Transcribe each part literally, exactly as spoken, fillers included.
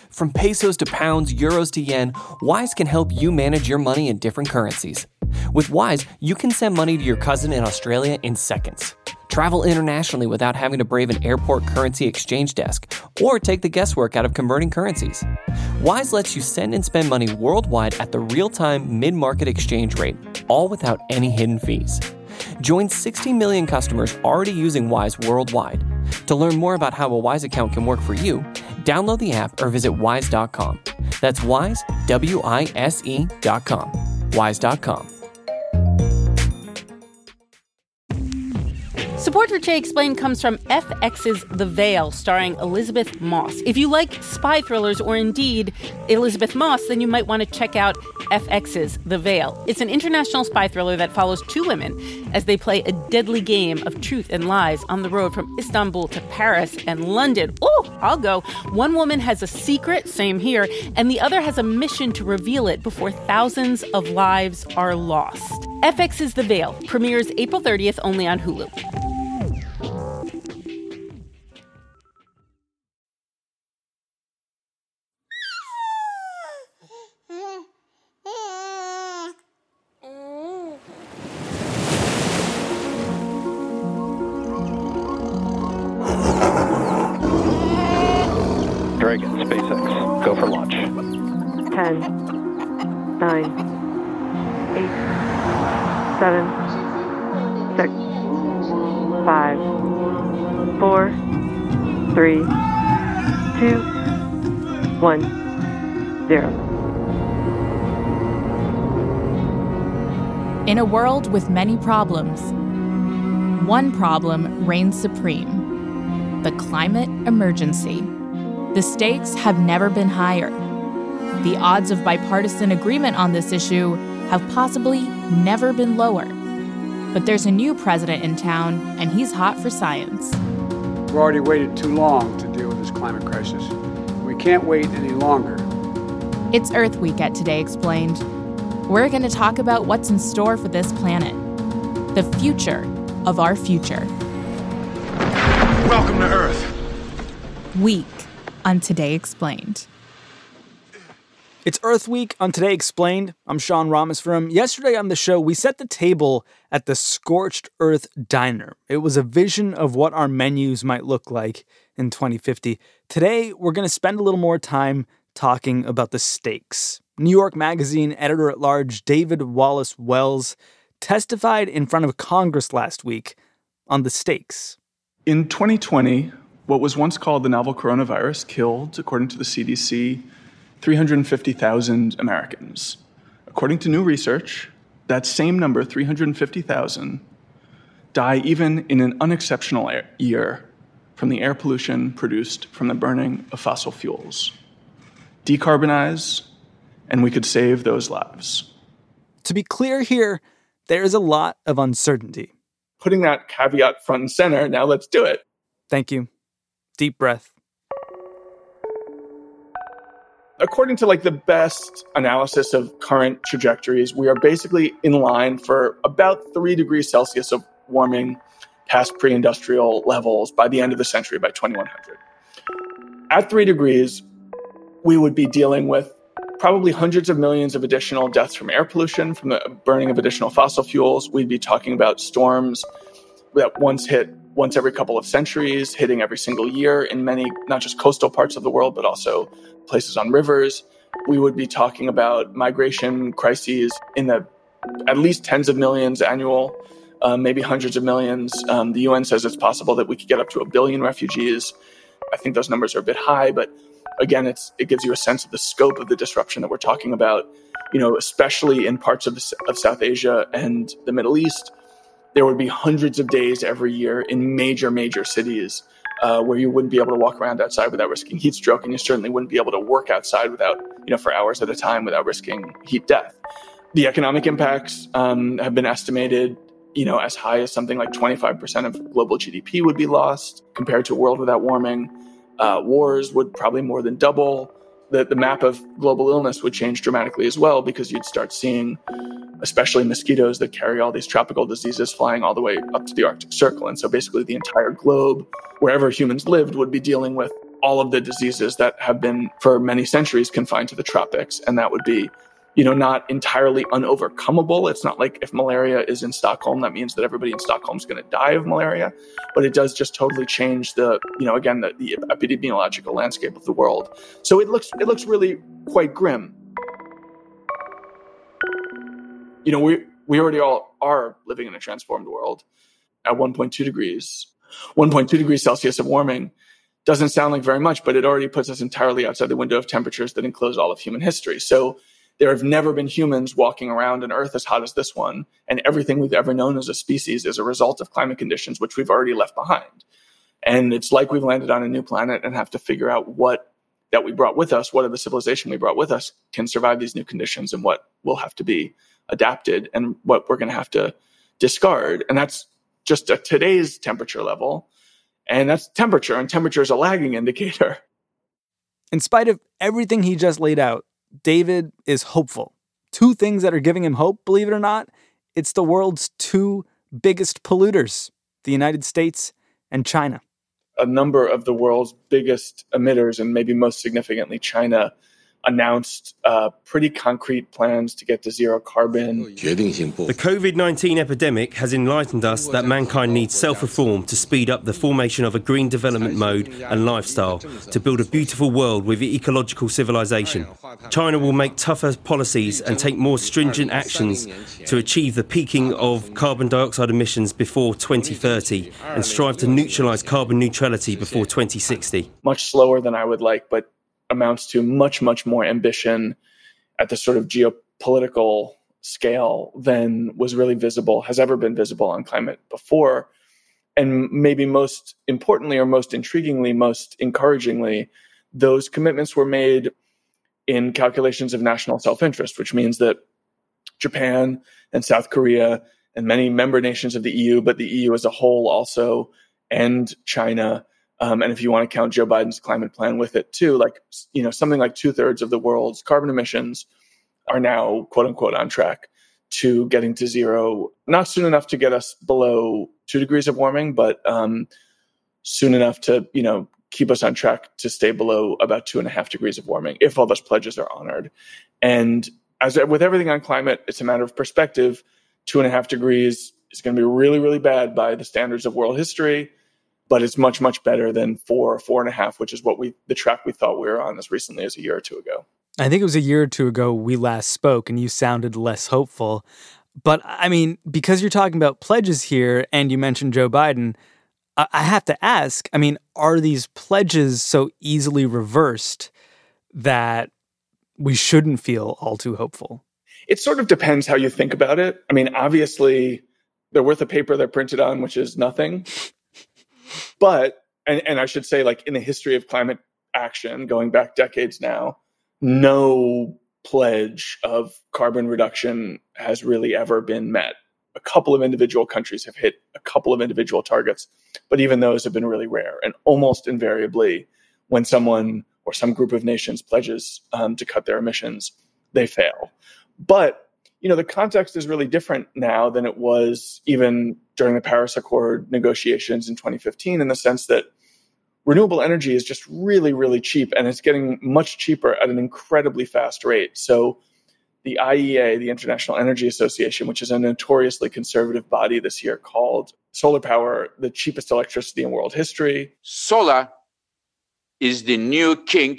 From pesos to pounds, euros to yen, Wise can help you manage your money in different currencies. With Wise, you can send money to your cousin in Australia in seconds. Travel internationally without having to brave an airport currency exchange desk or take the guesswork out of converting currencies. Wise lets you send and spend money worldwide at the real-time mid-market exchange rate, all without any hidden fees. Join sixty million customers already using Wise worldwide. To learn more about how a Wise account can work for you, download the app or visit wise dot com. That's Wise, W I S E dot com. wise dot com. Support for Che Explained comes from F X's The Veil, starring Elizabeth Moss. If you like spy thrillers or indeed Elizabeth Moss, then you might want to check out F X's The Veil. It's an international spy thriller that follows two women as they play a deadly game of truth and lies on the road from Istanbul to Paris and London. Oh, I'll go. One woman has a secret, same here, and the other has a mission to reveal it before thousands of lives are lost. F X's The Veil premieres April thirtieth only on Hulu. Dragon, SpaceX, go for launch. Ten, nine, eight, seven, six, five, four, three, two, one, zero. In a world with many problems, one problem reigns supreme: the climate emergency. The stakes have never been higher. The odds of bipartisan agreement on this issue have possibly never been lower. But there's a new president in town, and he's hot for science. We've already waited too long to deal with this climate crisis. We can't wait any longer. It's Earth Week at Today Explained. We're going to talk about what's in store for this planet, the future of our future. Welcome to Earth. Week on Today Explained. It's Earth Week on Today Explained. I'm Sean Rameswaram. Yesterday on the show, we set the table at the Scorched Earth Diner. It was a vision of what our menus might look like in twenty fifty. Today, we're going to spend a little more time talking about the stakes. New York Magazine editor-at-large David Wallace Wells testified in front of Congress last week on the stakes. In twenty twenty, what was once called the novel coronavirus killed, according to the C D C, three hundred fifty thousand Americans. According to new research, that same number, three hundred fifty thousand, die even in an unexceptional air- year from the air pollution produced from the burning of fossil fuels. Decarbonize, and we could save those lives. To be clear here, there is a lot of uncertainty. Putting that caveat front and center, now let's do it. Thank you. Deep breath. According to like the best analysis of current trajectories, we are basically in line for about three degrees Celsius of warming past pre-industrial levels by the end of the century, by twenty-one hundred. At three degrees, we would be dealing with probably hundreds of millions of additional deaths from air pollution, from the burning of additional fossil fuels. We'd be talking about storms that once hit once every couple of centuries, hitting every single year in many, not just coastal parts of the world, but also places on rivers. We would be talking about migration crises in the at least tens of millions annual, um, maybe hundreds of millions. Um, the U N says it's possible that we could get up to a billion refugees. I think those numbers are a bit high, but again, it's it gives you a sense of the scope of the disruption that we're talking about. You know, especially in parts of, of South Asia and the Middle East, there would be hundreds of days every year in major, major cities uh, where you wouldn't be able to walk around outside without risking heat stroke, and you certainly wouldn't be able to work outside without, you know, for hours at a time without risking heat death. The economic impacts um, have been estimated, you know, as high as something like twenty-five percent of global G D P would be lost compared to a world without warming. Uh, wars would probably more than double. The, the map of global illness would change dramatically as well, because you'd start seeing, especially mosquitoes that carry all these tropical diseases, flying all the way up to the Arctic Circle. And so basically the entire globe, wherever humans lived, would be dealing with all of the diseases that have been for many centuries confined to the tropics. And that would be, you know, not entirely unovercomable. It's not like if malaria is in Stockholm, that means that everybody in Stockholm is going to die of malaria. But it does just totally change the, you know, again, the, the epidemiological landscape of the world. So it looks it looks really quite grim. You know, we we already all are living in a transformed world at one point two degrees. one point two degrees Celsius of warming doesn't sound like very much, but it already puts us entirely outside the window of temperatures that enclose all of human history. So there have never been humans walking around an Earth as hot as this one, and everything we've ever known as a species is a result of climate conditions, which we've already left behind. And it's like we've landed on a new planet and have to figure out what that we brought with us, what of the civilization we brought with us can survive these new conditions, and what will have to be adapted and what we're going to have to discard. And that's just at today's temperature level. And that's temperature, and temperature is a lagging indicator. In spite of everything he just laid out, David is hopeful. Two things that are giving him hope, believe it or not, it's the world's two biggest polluters, the United States and China. A number of the world's biggest emitters, and maybe most significantly China, announced uh, pretty concrete plans to get to zero carbon. The covid nineteen epidemic has enlightened us that mankind needs self-reform to speed up the formation of a green development mode and lifestyle to build a beautiful world with ecological civilization. China will make tougher policies and take more stringent actions to achieve the peaking of carbon dioxide emissions before twenty thirty and strive to neutralize carbon neutrality before twenty sixty. Much slower than I would like, but amounts to much, much more ambition at the sort of geopolitical scale than was really visible, has ever been visible on climate before. And maybe most importantly, or most intriguingly, most encouragingly, those commitments were made in calculations of national self-interest, which means that Japan and South Korea and many member nations of the E U, but the E U as a whole also, and China, Um, and if you want to count Joe Biden's climate plan with it too, like, you know, something like two thirds of the world's carbon emissions are now, quote unquote, on track to getting to zero, not soon enough to get us below two degrees of warming, but um, soon enough to, you know, keep us on track to stay below about two and a half degrees of warming if all those pledges are honored. And as with everything on climate, it's a matter of perspective. Two and a half degrees is going to be really, really bad by the standards of world history. But it's much, much better than four, four and a half, which is what we, the track we thought we were on as recently as a year or two ago. I think it was a year or two ago we last spoke and you sounded less hopeful. But I mean, because you're talking about pledges here and you mentioned Joe Biden, I, I have to ask, I mean, are these pledges so easily reversed that we shouldn't feel all too hopeful? It sort of depends how you think about it. I mean, obviously, they're worth the paper they're printed on, which is nothing. But, and, and I should say, like, in the history of climate action, going back decades now, no pledge of carbon reduction has really ever been met. A couple of individual countries have hit a couple of individual targets, but even those have been really rare. And almost invariably, when someone or some group of nations pledges um, to cut their emissions, they fail. But you know, the context is really different now than it was even during the Paris Accord negotiations in twenty fifteen, in the sense that renewable energy is just really, really cheap, and it's getting much cheaper at an incredibly fast rate. So the I E A, the International Energy Association, which is a notoriously conservative body this year, called solar power the cheapest electricity in world history. Solar is the new king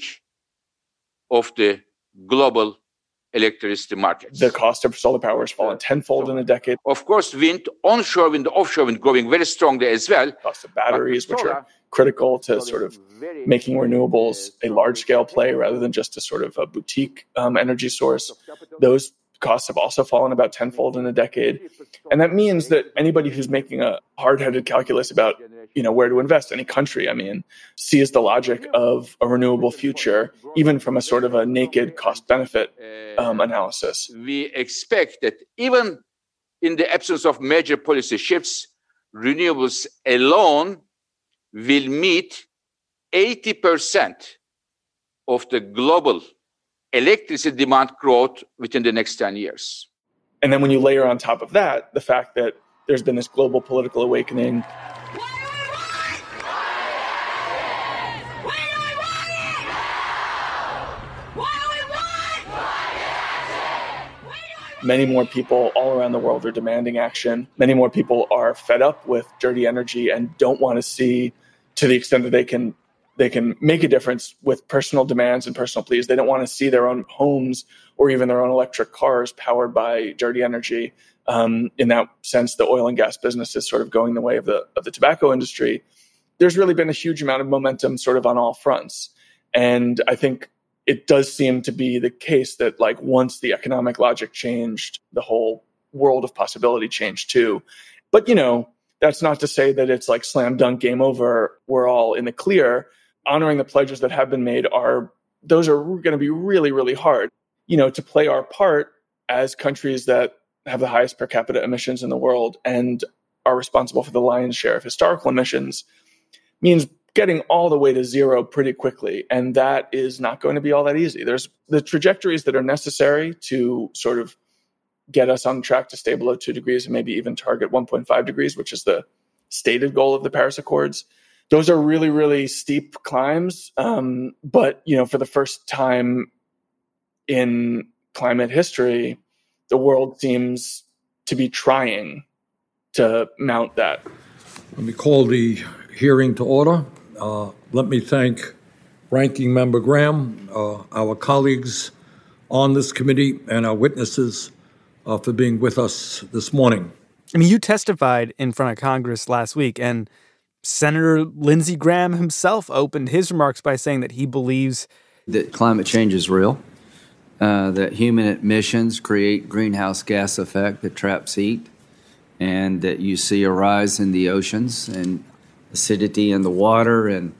of the global electricity market. The cost of solar power has fallen tenfold in a decade. Of course, wind, onshore wind, offshore wind growing very strongly as well. Cost of batteries, which are critical to sort of making renewables a large-scale play rather than just a sort of a boutique um, energy source. Those costs have also fallen about tenfold in a decade. And that means that anybody who's making a hard-headed calculus about, you know, where to invest, any country, I mean, sees the logic of a renewable future, even from a sort of a naked cost-benefit um, analysis. We expect that even in the absence of major policy shifts, renewables alone will meet eighty percent of the global electricity demand growth within the next ten years. And then when you layer on top of that, the fact that there's been this global political awakening. What do we want? What do we Many more people all around the world are demanding action. Many more people are fed up with dirty energy and don't want to see, to the extent that they can they can make a difference with personal demands and personal pleas. They don't want to see their own homes or even their own electric cars powered by dirty energy. Um, in that sense, the oil and gas business is sort of going the way of the of the tobacco industry. There's really been a huge amount of momentum sort of on all fronts. And I think it does seem to be the case that, like, once the economic logic changed, the whole world of possibility changed too. But, you know, that's not to say that it's like slam dunk, game over, we're all in the clear. Honoring the pledges that have been made are, those are going to be really, really hard. You know, to play our part as countries that have the highest per capita emissions in the world and are responsible for the lion's share of historical emissions means getting all the way to zero pretty quickly. And that is not going to be all that easy. There's the trajectories that are necessary to sort of get us on track to stay below two degrees and maybe even target one point five degrees, which is the stated goal of the Paris Accords. Those are really, really steep climbs. Um, but, you know, for the first time in climate history, the world seems to be trying to mount that. Let me call the hearing to order. Uh, let me thank Ranking Member Graham, uh, our colleagues on this committee, and our witnesses uh, for being with us this morning. I mean, you testified in front of Congress last week, and Senator Lindsey Graham himself opened his remarks by saying that he believes that climate change is real, uh, that human emissions create greenhouse gas effect that traps heat, and that you see a rise in the oceans and acidity in the water and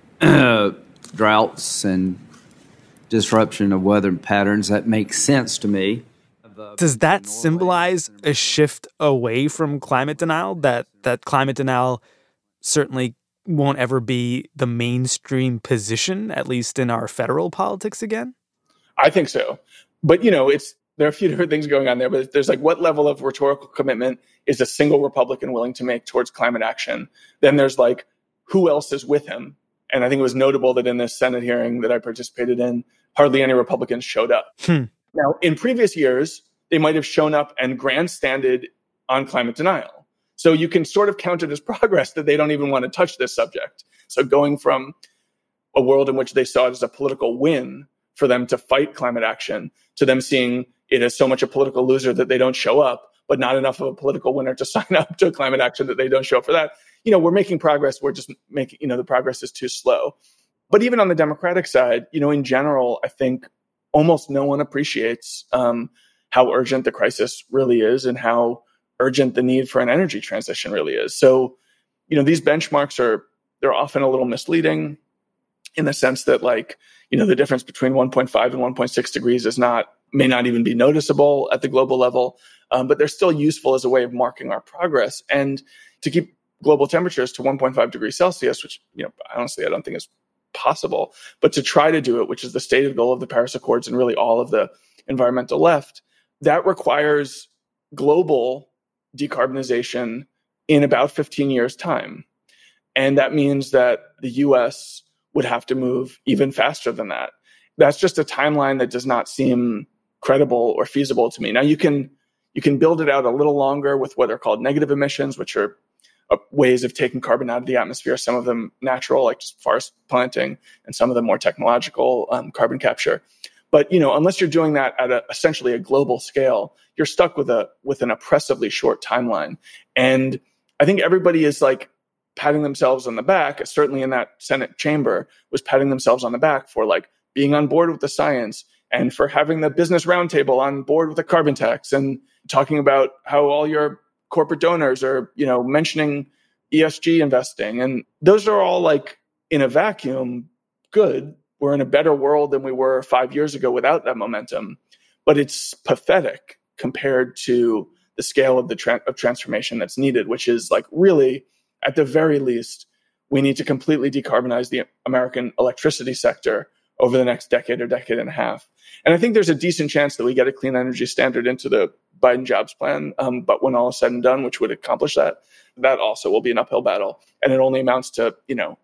uh, droughts and disruption of weather patterns. That makes sense to me. Does that symbolize a shift away from climate denial, that that climate denial certainly won't ever be the mainstream position, at least in our federal politics again? I think so. But, you know, it's there are a few different things going on there, but there's like, what level of rhetorical commitment is a single Republican willing to make towards climate action? Then there's like, who else is with him? And I think it was notable that in this Senate hearing that I participated in, hardly any Republicans showed up. Hmm. Now, in previous years, they might have shown up and grandstanded on climate denial. So you can sort of count it as progress that they don't even want to touch this subject. So going from a world in which they saw it as a political win for them to fight climate action to them seeing it as so much a political loser that they don't show up, but not enough of a political winner to sign up to climate action that they don't show up for that. You know, we're making progress. We're just making, you know, the progress is too slow. But even on the Democratic side, you know, in general, I think almost no one appreciates um, how urgent the crisis really is and how urgent the need for an energy transition really is. So, you know, these benchmarks are, they're often a little misleading in the sense that, like, you know, the difference between one point five and one point six degrees is not, may not even be noticeable at the global level, um, but they're still useful as a way of marking our progress. And to keep global temperatures to one point five degrees Celsius, which, you know, honestly, I don't think is possible, but to try to do it, which is the stated goal of the Paris Accords and really all of the environmental left, that requires global decarbonization in about fifteen years' time. And that means that the U S would have to move even faster than that. That's just a timeline that does not seem credible or feasible to me. Now, you can you can build it out a little longer with what are called negative emissions, which are uh, ways of taking carbon out of the atmosphere, some of them natural, like just forest planting, and some of them more technological, um, carbon capture. But, you know, unless you're doing that at a, essentially a global scale, you're stuck with a with an oppressively short timeline. And I think everybody is like patting themselves on the back, certainly in that Senate chamber, was patting themselves on the back for like being on board with the science and for having the business roundtable on board with the carbon tax and talking about how all your corporate donors are, you know, mentioning E S G investing. And those are all like in a vacuum, good. We're in a better world than we were five years ago without that momentum. But it's pathetic compared to the scale of the tra- of transformation that's needed, which is like really, at the very least, we need to completely decarbonize the American electricity sector over the next decade or decade and a half. And I think there's a decent chance that we get a clean energy standard into the Biden jobs plan. Um, but when all is said and done, which would accomplish that, that also will be an uphill battle. And it only amounts to, you know,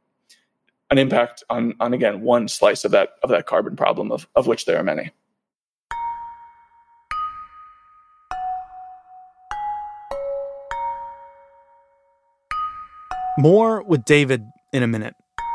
an impact on, on again, one slice of that of that carbon problem, of, of which there are many. More with David in a minute.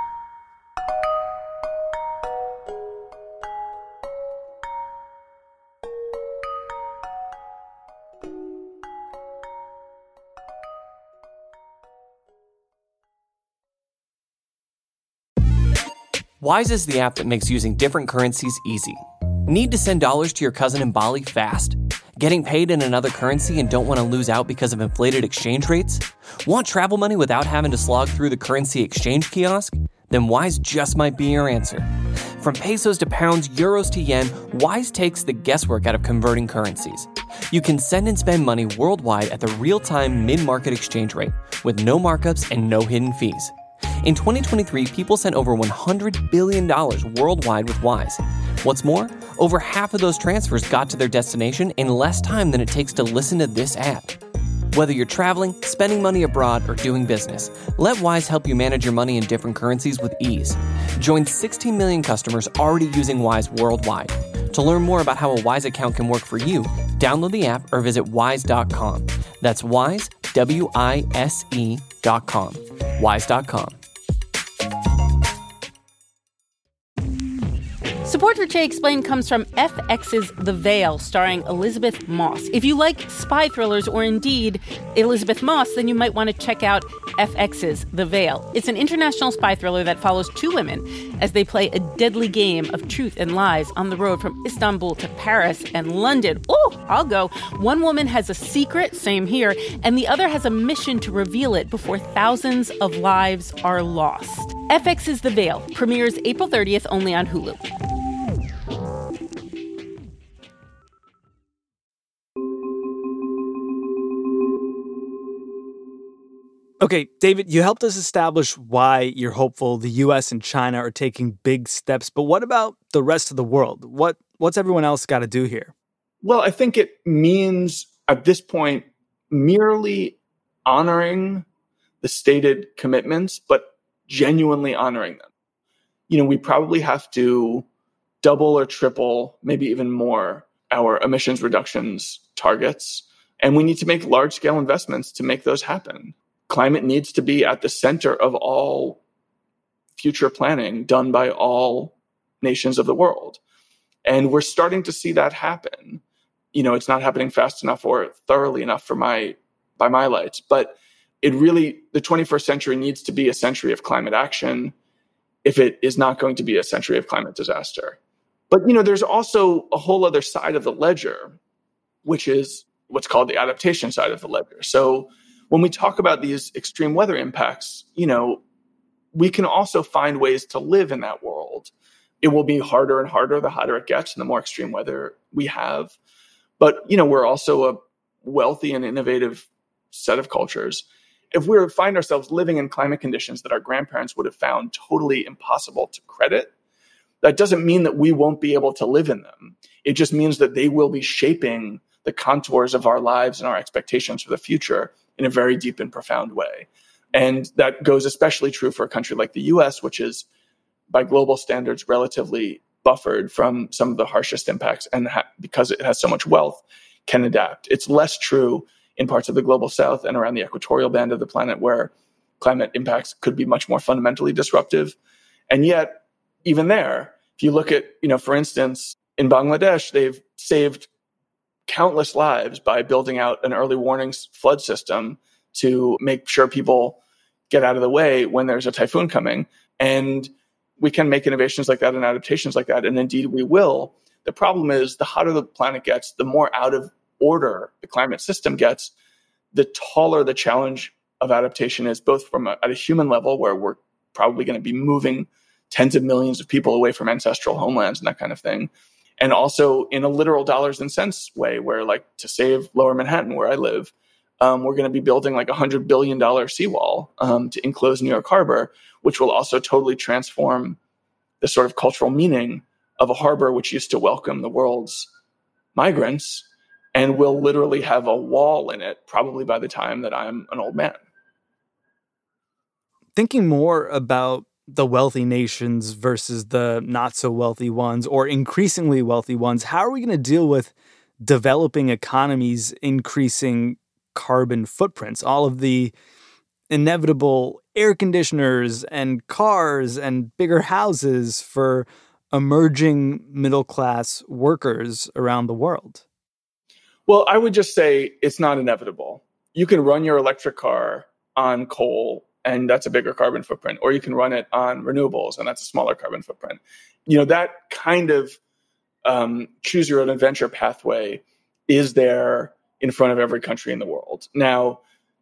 Wise is the app that makes using different currencies easy. Need to send dollars to your cousin in Bali fast? Getting paid in another currency and don't want to lose out because of inflated exchange rates? Want travel money without having to slog through the currency exchange kiosk? Then Wise just might be your answer. From pesos to pounds, euros to yen, Wise takes the guesswork out of converting currencies. You can send and spend money worldwide at the real-time mid-market exchange rate with no markups and no hidden fees. In twenty twenty-three, people sent over one hundred billion dollars worldwide with Wise. What's more, over half of those transfers got to their destination in less time than it takes to listen to this app. Whether you're traveling, spending money abroad, or doing business, let Wise help you manage your money in different currencies with ease. Join sixteen million customers already using Wise worldwide. To learn more about how a Wise account can work for you, download the app or visit wise dot com. That's Wise, W I S E dot com. wise dot com. Support for Jay Explained comes from F X's The Veil, starring Elizabeth Moss. If you like spy thrillers or indeed Elizabeth Moss, then you might want to check out F X's The Veil. It's an international spy thriller that follows two women as they play a deadly game of truth and lies on the road from Istanbul to Paris and London. Oh, I'll go. One woman has a secret, same here, and the other has a mission to reveal it before thousands of lives are lost. F X's The Veil premieres April thirtieth only on Hulu. Okay, David, you helped us establish why you're hopeful the U S and China are taking big steps, but what about the rest of the world? What What's everyone else got to do here? Well, I think it means at this point merely honoring the stated commitments, but genuinely honoring them. You know, we probably have to double or triple, maybe even more, our emissions reductions targets, and we need to make large-scale investments to make those happen. Climate needs to be at the center of all future planning done by all nations of the world. And we're starting to see that happen. You know, it's not happening fast enough or thoroughly enough for my by my lights, but it really, the twenty-first century needs to be a century of climate action if it is not going to be a century of climate disaster. But, you know, there's also a whole other side of the ledger, which is what's called the adaptation side of the ledger. So when we talk about these extreme weather impacts, you know, we can also find ways to live in that world. It will be harder and harder the hotter it gets and the more extreme weather we have. But, you know, we're also a wealthy and innovative set of cultures. If we find ourselves living in climate conditions that our grandparents would have found totally impossible to credit, that doesn't mean that we won't be able to live in them. It just means that they will be shaping the contours of our lives and our expectations for the future in a very deep and profound way. And that goes especially true for a country like the U S, which is, by global standards, relatively buffered from some of the harshest impacts, and ha- because it has so much wealth, can adapt. It's less true in parts of the global south and around the equatorial band of the planet, where climate impacts could be much more fundamentally disruptive. And yet, even there, if you look at, you know, for instance, in Bangladesh, they've saved countless lives by building out an early warning flood system to make sure people get out of the way when there's a typhoon coming. And we can make innovations like that and adaptations like that, and indeed we will. The problem is, the hotter the planet gets, the more out of order the climate system gets, the taller the challenge of adaptation is, both from a, at a human level, where we're probably going to be moving tens of millions of people away from ancestral homelands and that kind of thing, and also in a literal dollars and cents way, where, like, to save Lower Manhattan, where I live, um, we're going to be building like a one hundred billion dollars seawall um, to enclose New York Harbor, which will also totally transform the sort of cultural meaning of a harbor which used to welcome the world's migrants, and will literally have a wall in it probably by the time that I'm an old man. Thinking more about the wealthy nations versus the not so wealthy ones, or increasingly wealthy ones, how are we going to deal with developing economies increasing carbon footprints, all of the inevitable air conditioners and cars and bigger houses for emerging middle-class workers around the world? Well, I would just say it's not inevitable. You can run your electric car on coal, and that's a bigger carbon footprint, or you can run it on renewables, and that's a smaller carbon footprint. You know, that kind of um, choose your own adventure pathway is there in front of every country in the world. Now,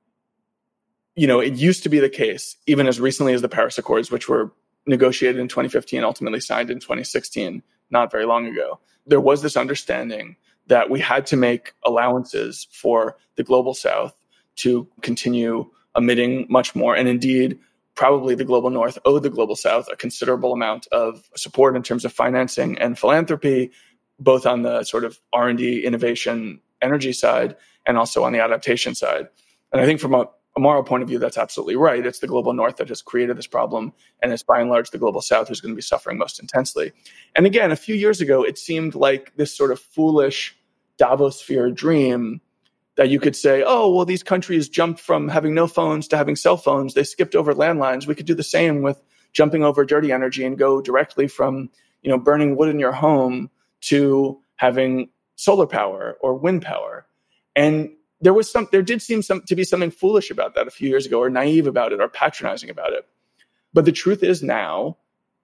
you know, it used to be the case, even as recently as the Paris Accords, which were negotiated in twenty fifteen, ultimately signed in twenty sixteen, not very long ago. There was this understanding that we had to make allowances for the global south to continue emitting much more. And indeed, probably the global north owed the global south a considerable amount of support in terms of financing and philanthropy, both on the sort of R and D, innovation, energy side, and also on the adaptation side. And I think from a, a moral point of view, that's absolutely right. It's the global north that has created this problem, and it's by and large the global south who's going to be suffering most intensely. And again, a few years ago, it seemed like this sort of foolish Davosphere dream that you could say, oh, well, these countries jumped from having no phones to having cell phones. They skipped over landlines. We could do the same with jumping over dirty energy and go directly from, you know, burning wood in your home to having solar power or wind power. And there was some, there did seem some, to be something foolish about that a few years ago, or naive about it, or patronizing about it. But the truth is now,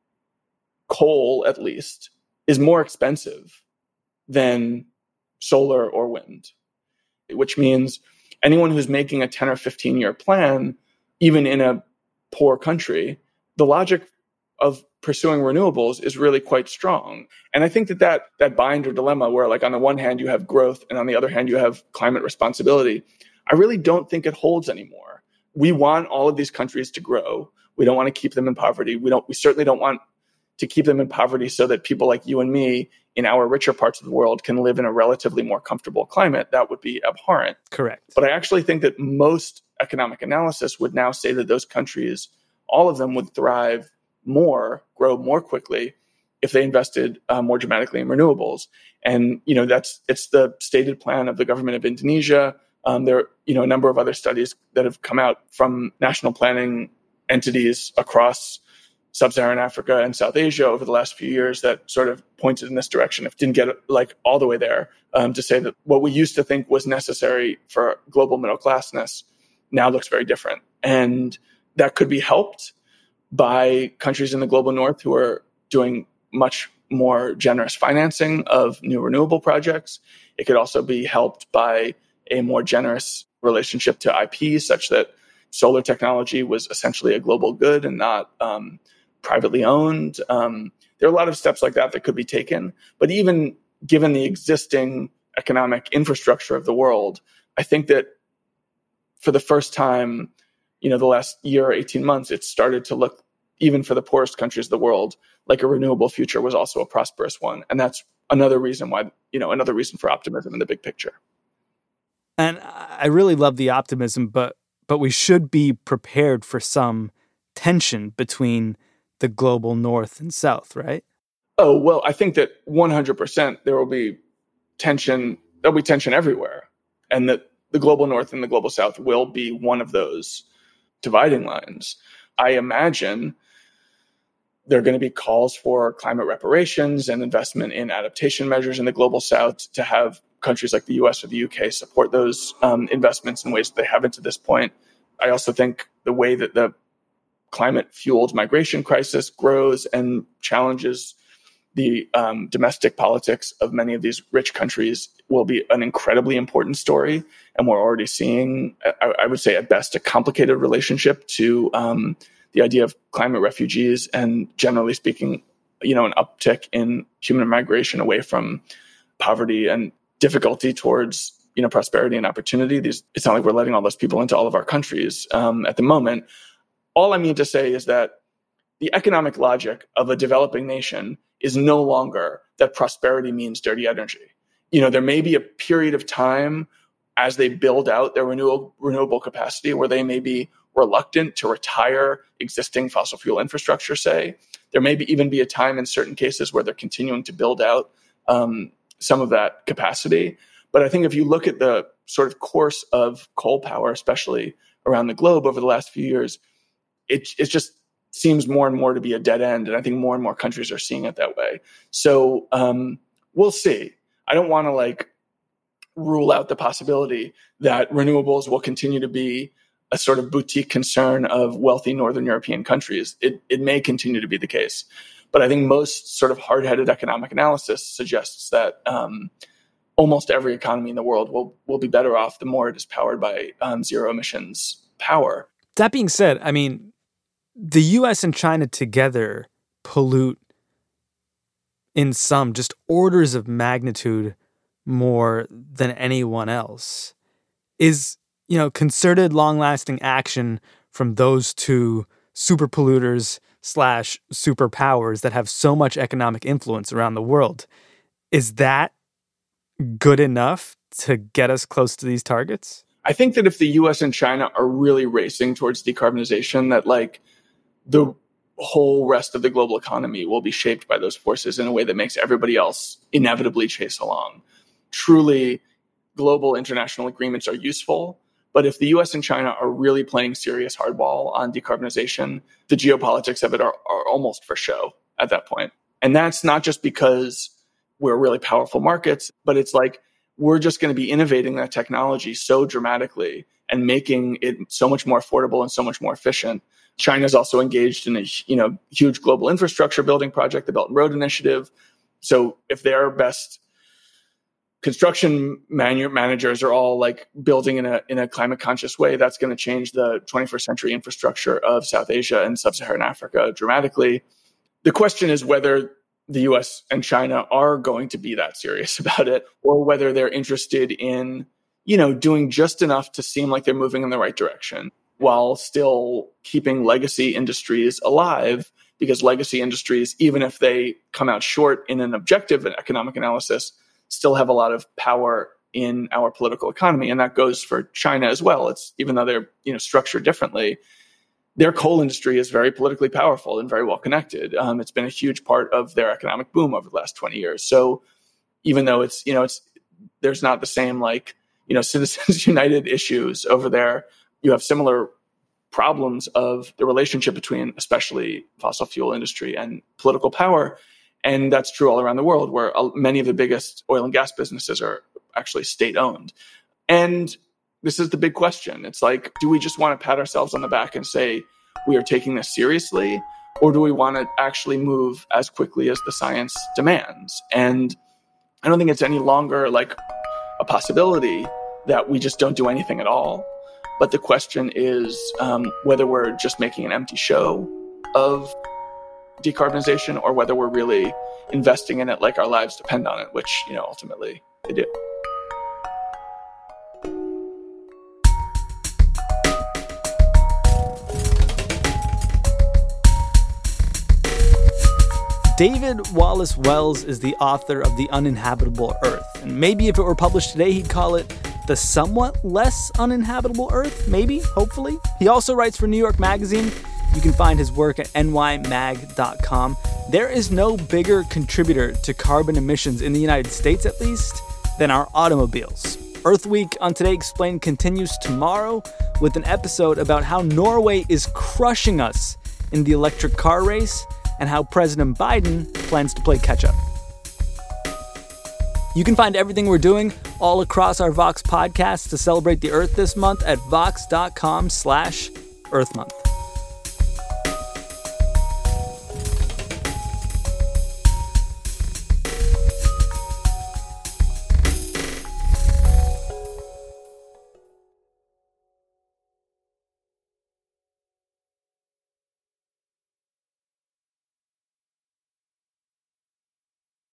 coal, at least, is more expensive than solar or wind, which means anyone who's making a ten or fifteen year plan, even in a poor country, the logic of pursuing renewables is really quite strong. And I think that that, that binder dilemma where, like, on the one hand you have growth and on the other hand you have climate responsibility, I really don't think it holds anymore. We want all of these countries to grow. We don't want to keep them in poverty. We don't, we certainly don't want to keep them in poverty so that people like you and me in our richer parts of the world can live in a relatively more comfortable climate. That would be abhorrent. Correct. But I actually think that most economic analysis would now say that those countries, all of them, would thrive more, grow more quickly if they invested uh, more dramatically in renewables. And, you know, that's, it's the stated plan of the government of Indonesia. Um, there are, you know, a number of other studies that have come out from national planning entities across Sub-Saharan Africa and South Asia over the last few years that sort of pointed in this direction. It didn't get like all the way there, um, to say that what we used to think was necessary for global middle classness now looks very different. And that could be helped by countries in the global north who are doing much more generous financing of new renewable projects. It could also be helped by a more generous relationship to I P, such that solar technology was essentially a global good and not um, privately owned. Um, there are a lot of steps like that that could be taken. But even given the existing economic infrastructure of the world, I think that for the first time, you know, the last year or eighteen months, it started to look, even for the poorest countries of the world, like a renewable future was also a prosperous one. And that's another reason why, you know, another reason for optimism in the big picture. And I really love the optimism, but but we should be prepared for some tension between the global north and south, right? Oh, well, I think that one hundred percent there will be tension. There'll be tension everywhere. And that the global north and the global south will be one of those dividing lines. I imagine there are going to be calls for climate reparations and investment in adaptation measures in the global south to have countries like the U S or the U K support those um, investments in ways that they haven't to this point. I also think the way that the climate-fueled migration crisis grows and challenges the um, domestic politics of many of these rich countries will be an incredibly important story. And we're already seeing, I, I would say at best, a complicated relationship to um, the idea of climate refugees and, generally speaking, you know, an uptick in human migration away from poverty and difficulty towards, you know, prosperity and opportunity. These, it's not like we're letting all those people into all of our countries um, at the moment. All I mean to say is that the economic logic of a developing nation is no longer that prosperity means dirty energy. You know, there may be a period of time as they build out their renewable, renewable capacity where they may be reluctant to retire existing fossil fuel infrastructure, say. There may be, even be a time in certain cases where they're continuing to build out um, some of that capacity. But I think if you look at the sort of course of coal power, especially around the globe over the last few years, it, it just seems more and more to be a dead end. And I think more and more countries are seeing it that way. So um, we'll see. I don't want to like rule out the possibility that renewables will continue to be a sort of boutique concern of wealthy Northern European countries. It, it may continue to be the case. But I think most sort of hard-headed economic analysis suggests that um, almost every economy in the world will, will be better off the more it is powered by um, zero emissions power. That being said, I mean, the U S and China together pollute in some just orders of magnitude more than anyone else. Is, you know, concerted, long-lasting action from those two super polluters slash superpowers that have so much economic influence around the world, is that good enough to get us close to these targets? I think that if the U S and China are really racing towards decarbonization, that like the whole rest of the global economy will be shaped by those forces in a way that makes everybody else inevitably chase along. Truly, global international agreements are useful, but if the U S and China are really playing serious hardball on decarbonization, the geopolitics of it are, are almost for show at that point. And that's not just because we're really powerful markets, but it's like we're just going to be innovating that technology so dramatically and making it so much more affordable and so much more efficient. China's also engaged in a you know huge global infrastructure building project, the Belt and Road Initiative. So if their best construction manu- managers are all like building in a in a climate conscious way, that's going to change the twenty-first century infrastructure of South Asia and sub-Saharan Africa dramatically. The question is whether the U S and China are going to be that serious about it, or whether they're interested in, you know, doing just enough to seem like they're moving in the right direction while still keeping legacy industries alive, because legacy industries, even if they come out short in an objective economic analysis, still have a lot of power in our political economy. And that goes for China as well. It's even though they're, you know, structured differently, their coal industry is very politically powerful and very well connected. Um, it's been a huge part of their economic boom over the last twenty years. So even though it's, you know, it's, there's not the same like, you know, Citizens United issues over there, you have similar problems of the relationship between especially fossil fuel industry and political power. And that's true all around the world, where many of the biggest oil and gas businesses are actually state-owned. And this is the big question. It's like, do we just want to pat ourselves on the back and say we are taking this seriously? Or do we want to actually move as quickly as the science demands? And I don't think it's any longer like a possibility that we just don't do anything at all. But the question is um, whether we're just making an empty show of decarbonization or whether we're really investing in it like our lives depend on it, which, you know, ultimately they do. David Wallace Wells is the author of The Uninhabitable Earth. And maybe if it were published today, he'd call it The Somewhat Less Uninhabitable Earth, maybe, hopefully. He also writes for New York Magazine. You can find his work at N Y mag dot com. There is no bigger contributor to carbon emissions in the United States, at least, than our automobiles. Earth Week on Today Explained continues tomorrow with an episode about how Norway is crushing us in the electric car race and how President Biden plans to play catch-up. You can find everything we're doing all across our Vox podcasts to celebrate the Earth this month at vox dot com slash Earth Month.